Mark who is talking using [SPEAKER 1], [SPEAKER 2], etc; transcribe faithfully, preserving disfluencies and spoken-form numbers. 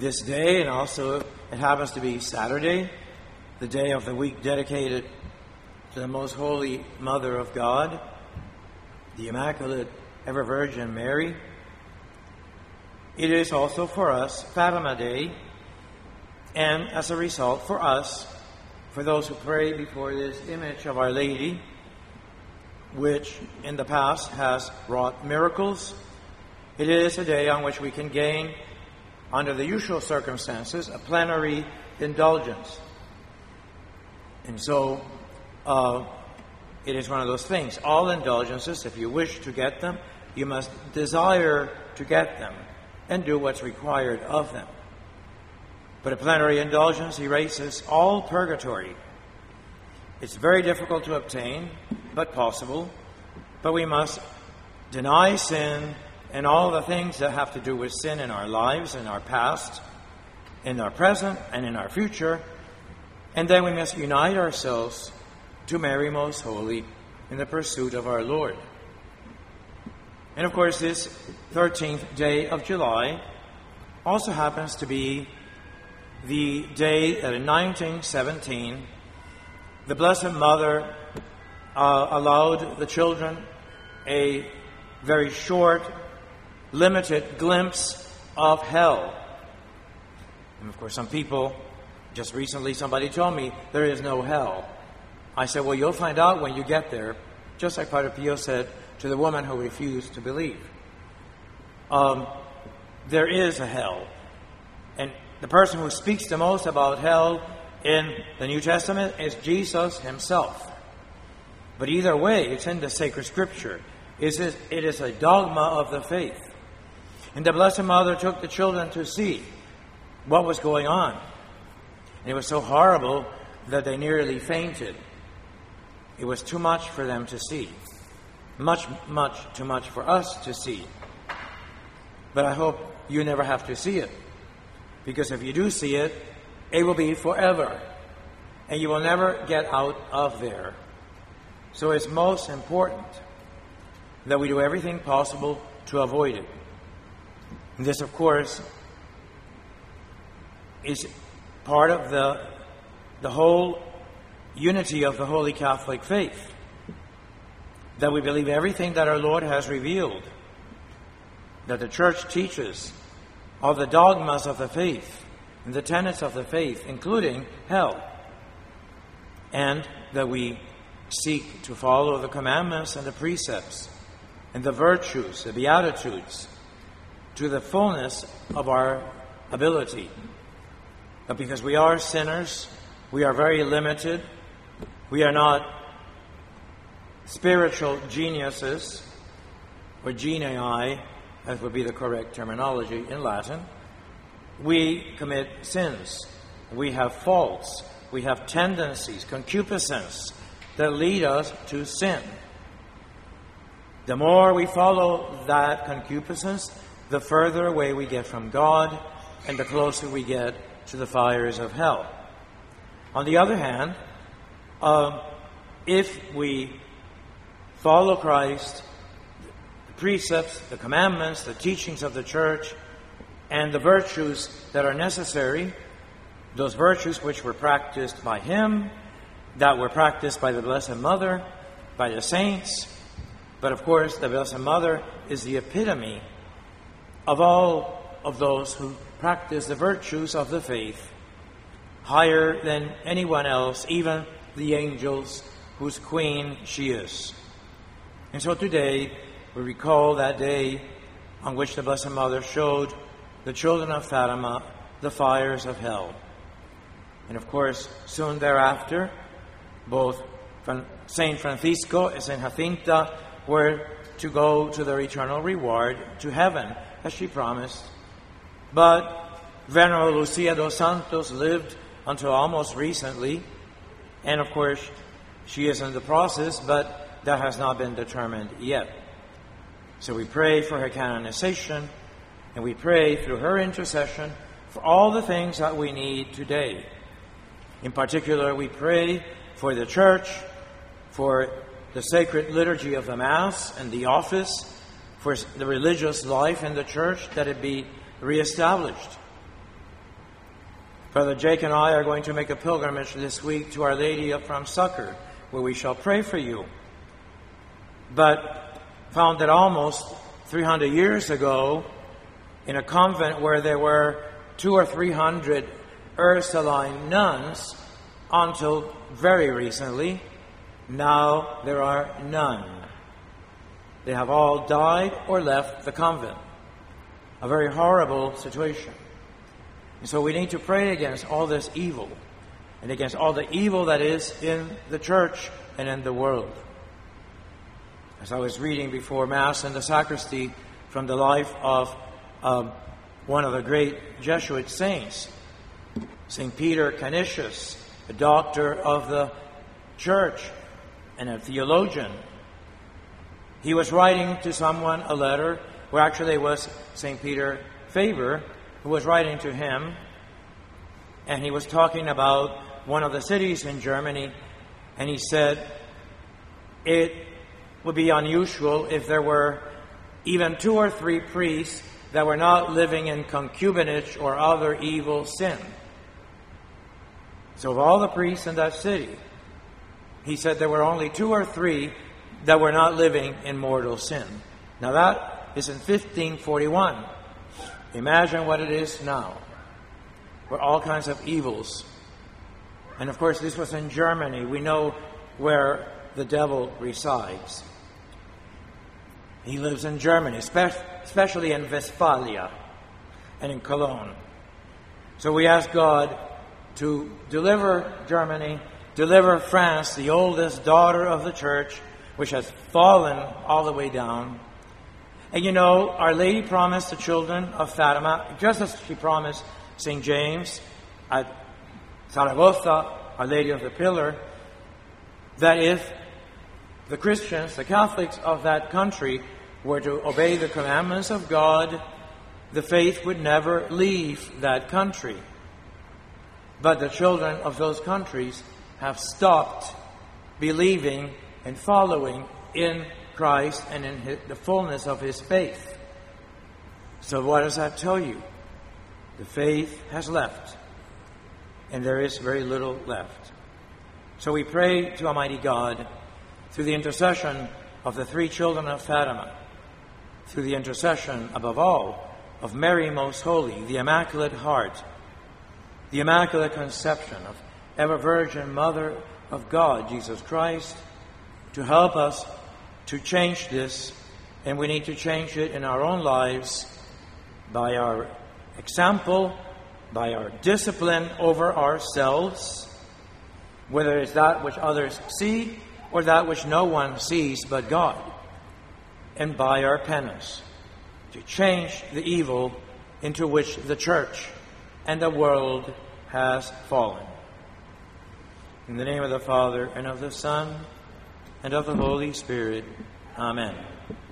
[SPEAKER 1] this day, and also it happens to be Saturday, the day of the week dedicated to the Most Holy Mother of God, the Immaculate Ever Virgin Mary. It is also for us Fatima Day, and as a result for us, for those who pray before this image of Our Lady, which in the past has wrought miracles, it is a day on which we can gain, under the usual circumstances, a plenary indulgence. And so, uh, it is one of those things. All indulgences, if you wish to get them, you must desire to get them and do what's required of them. But a plenary indulgence erases all purgatory. It's very difficult to obtain, but possible. But we must deny sin and all the things that have to do with sin in our lives, in our past, in our present, and in our future. And then we must unite ourselves to Mary Most Holy in the pursuit of our Lord. And of course, this thirteenth day of July also happens to be the day that in nineteen seventeen, the Blessed Mother uh, allowed the children a very short, limited glimpse of hell. And of course, some people, just recently somebody told me, there is no hell. I said, well, you'll find out when you get there, just like Padre Pio said to the woman who refused to believe. Um, there is a hell. And the person who speaks the most about hell in the New Testament is Jesus himself. But either way, it's in the sacred scripture. It is, it is a dogma of the faith. And the Blessed Mother took the children to see what was going on. And it was so horrible that they nearly fainted. It was too much for them to see. Much, much too much for us to see. But I hope you never have to see it. Because if you do see it, it will be forever. And you will never get out of there. So it's most important that we do everything possible to avoid it. And this, of course, is part of the, the whole unity of the Holy Catholic faith. That we believe everything that our Lord has revealed, that the Church teaches, all the dogmas of the faith, and the tenets of the faith, including hell. And that we seek to follow the commandments and the precepts, and the virtues, the beatitudes, to the fullness of our ability. But because we are sinners, we are very limited. We are not spiritual geniuses, or genii, as would be the correct terminology in Latin. We commit sins. We have faults. We have tendencies, concupiscence, that lead us to sin. The more we follow that concupiscence, the further away we get from God, and the closer we get to the fires of hell. On the other hand, uh, if we follow Christ, the precepts, the commandments, the teachings of the Church, and the virtues that are necessary, those virtues which were practiced by Him, that were practiced by the Blessed Mother, by the saints, but of course the Blessed Mother is the epitome of all of those who practice the virtues of the faith, higher than anyone else, even the angels whose queen she is. And so today we recall that day on which the Blessed Mother showed the children of Fatima the fires of hell. And of course, soon thereafter, both Saint Francisco and Saint Jacinta were to go to their eternal reward, to heaven, as she promised. But Venerable Lucia dos Santos lived until almost recently, and of course, she is in the process, but that has not been determined yet. So we pray for her canonization, and we pray through her intercession for all the things that we need today. In particular, we pray for the Church, for the sacred liturgy of the Mass and the office, for the religious life in the Church, that it be reestablished. Brother Jake and I are going to make a pilgrimage this week to Our Lady of From Succor, where we shall pray for you. But found that almost three hundred years ago, in a convent where there were two or three hundred Ursuline nuns, until very recently, now there are none. They have all died or left the convent. A very horrible situation. And so we need to pray against all this evil and against all the evil that is in the church and in the world. As I was reading before Mass in the sacristy from the life of um, one of the great Jesuit saints, Saint Peter Canisius, a doctor of the church and a theologian. He was writing to someone a letter, where actually it was Saint Peter Faber who was writing to him, and he was talking about one of the cities in Germany, and he said it would be unusual if there were even two or three priests that were not living in concubinage or other evil sin. So of all the priests in that city, he said there were only two or three that were not living in mortal sin. Now that is in fifteen forty-one. Imagine what it is now, where all kinds of evils. And of course, this was in Germany. We know where the devil resides. He lives in Germany, especially in Westphalia and in Cologne. So we ask God to deliver Germany, deliver France, the oldest daughter of the church, which has fallen all the way down. And you know, Our Lady promised the children of Fatima, just as she promised Saint James at Zaragoza, Our Lady of the Pillar, that if the Christians, the Catholics of that country, were to obey the commandments of God, the faith would never leave that country. But the children of those countries have stopped believing and following in Christ and in his, the fullness of His faith. So what does that tell you? The faith has left, and there is very little left. So we pray to Almighty God through the intercession of the three children of Fatima, through the intercession, above all, of Mary Most Holy, the Immaculate Heart, the Immaculate Conception of Ever Virgin Mother of God, Jesus Christ, to help us to change this. And we need to change it in our own lives by our example, by our discipline over ourselves, whether it's that which others see or that which no one sees but God, and by our penance, to change the evil into which the church and the world has fallen. In the name of the Father, and of the Son, and of the Holy Spirit. Amen.